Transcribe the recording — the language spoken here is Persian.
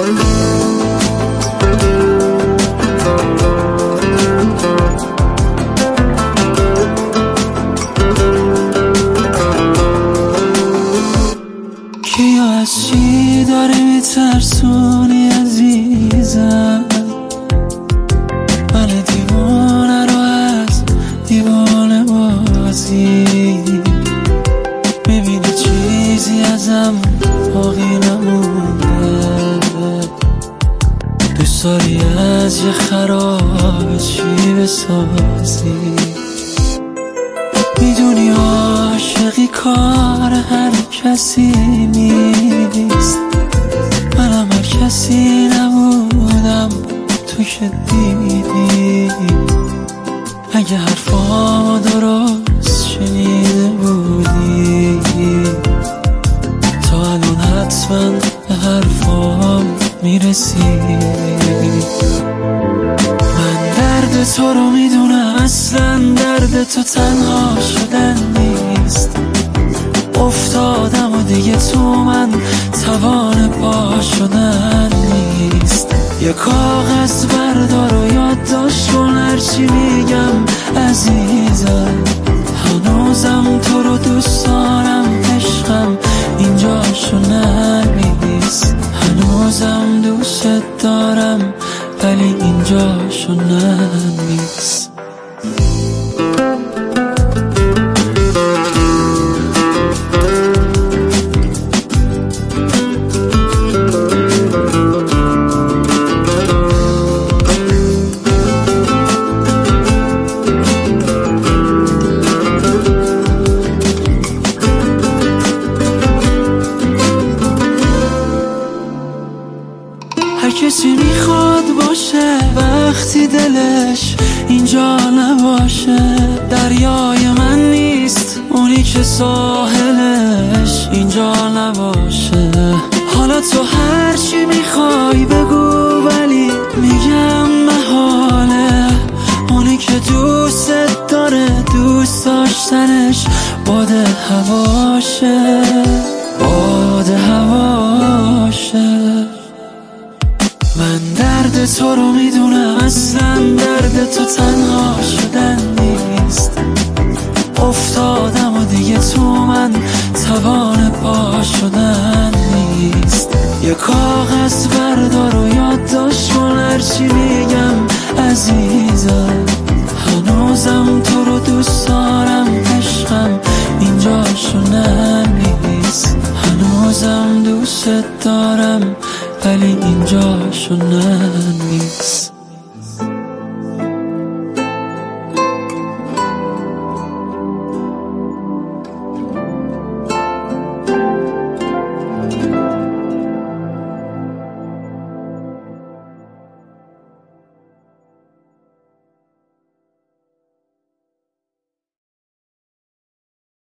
کیا از چی داری میترسونی عزیزم؟ من دیوانه رو از دیوانه بازی میبینی چیزی ازم باقی نمونده. دوست داری از یه خراب چی بسازی؟ میدونی عاشقی کار هر کسی نیست. منم هر کسی نبودم تو که دیدی. اگه حرفامو درست شنیده بودی تا الان حتما به حرفام میرسیدی. من درد تو رو میدونم، اصلا درد تو تنها شدن نیست. افتادم و دیگه تو من توان پا شدن نیست. یه کاغذ بردار و یادداشت کن هرچی میگم عزیزم. هنوزم تو رو دوست دارم عشقم، اینجاشو نمی‌ریز. هنوزم دوست دارم ولی اینجاشو نمی‌ریز. هر کسی میخواد باشه وقتی دلش اینجا نباشه. دریای من نیست اونی که ساحلش اینجا نباشه. حالا تو هرچی میخوای بگو ولی میگم محاله. اونی که دوست داره دوست داشتنش باد هواشه، باد هواشه. من درد تو رو میدونم، اصلا درد تو تنها شدن نیست. افتادم و دیگه تو من توان پا شدن نیست. یه کاغذ بردار و یادداشت کن هرچی میگم عزیزم. هنوزم تو رو دوست دارم عشقم، اینجاشو نمی‌ریز. هنوزم دوست دارم ولی اینجاشو نمی‌ریز.